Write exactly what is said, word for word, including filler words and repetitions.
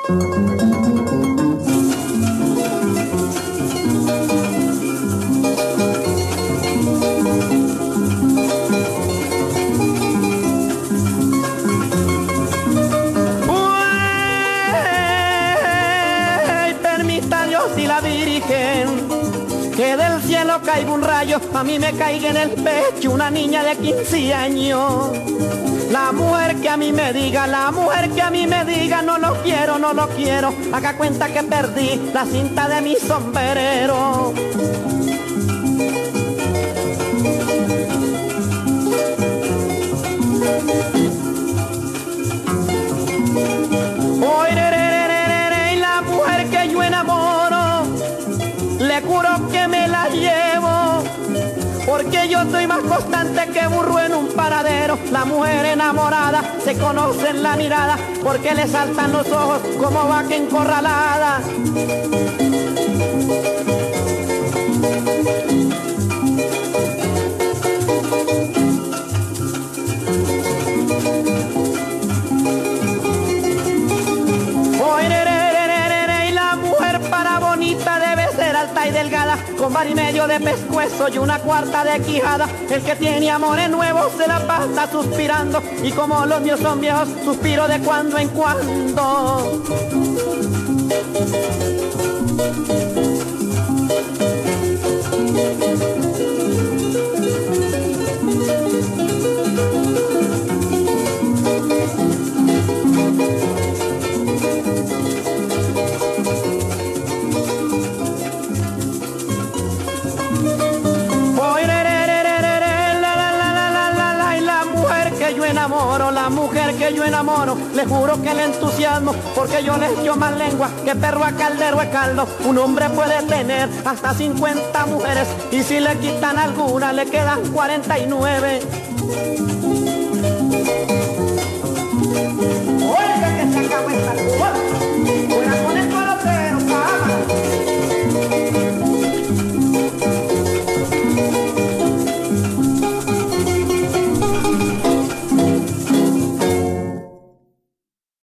Que del cielo caiga un rayo, a mí me caiga en el pecho una niña de quince años. La mujer que a mí me diga, la mujer que a mí me diga, no lo quiero, no lo quiero, haga cuenta que perdí la cinta de mi sombrero. Hoy, la mujer que yo enamoro, le juro que me la llevo, porque yo soy más constante que burro en un paradero. La mujer enamorada se conoce en la mirada, porque le saltan los ojos como vaca encorralada. Alta y delgada, con bar y medio de pescuezo y una cuarta de quijada. El que tiene amores nuevos se la pasa suspirando, y como los míos son viejos, suspiro de cuando en cuando. Enamoro, la mujer que yo enamoro, le juro que el entusiasmo, porque yo le echo más lengua que perro a caldero de caldo. Un hombre puede tener hasta cincuenta mujeres, y si le quitan alguna le quedan cuarenta y nueve.